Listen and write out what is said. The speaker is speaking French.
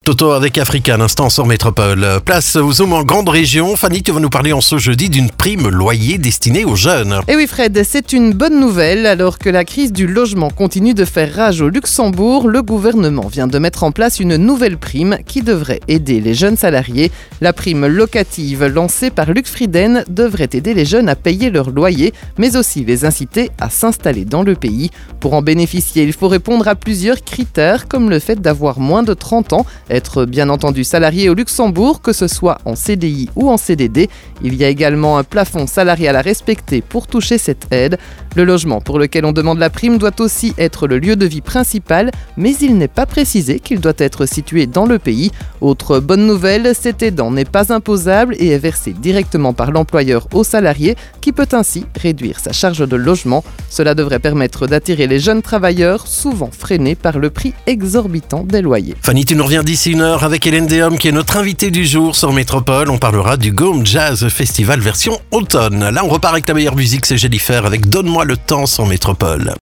Toto avec Africa, un instant sur Métropole. Place au Zoom en grande région. Fanny, tu vas nous parler en ce jeudi d'une prime loyer destinée aux jeunes. Et oui Fred, c'est une bonne nouvelle. Alors que la crise du logement continue de faire rage au Luxembourg, le gouvernement vient de mettre en place une nouvelle prime qui devrait aider les jeunes salariés. La prime locative lancée par Luc Frieden devrait aider les jeunes à payer leur loyer, mais aussi les inciter à s'installer dans le pays. Pour en bénéficier, il faut répondre à plusieurs critères, comme le fait d'avoir moins de 30 ans, être bien entendu salarié au Luxembourg, que ce soit en CDI ou en CDD. Il y a également un plafond salarial à respecter pour toucher cette aide. Le logement pour lequel on demande la prime doit aussi être le lieu de vie principal, mais il n'est pas précisé qu'il doit être situé dans le pays. Autre bonne nouvelle, cet aidant n'est pas imposable et est versé directement par l'employeur au salarié, qui peut ainsi réduire sa charge de logement. Cela devrait permettre d'attirer les jeunes travailleurs, souvent freinés par le prix exorbitant des loyers. Fanny, tu nous reviens d'ici une heure avec Hélène Déhomme qui est notre invitée du jour sur Métropole. On parlera du Gaume Jazz Festival version automne. Là, on repart avec la meilleure musique, c'est Jennifer avec Donne-moi le temps sur Métropole.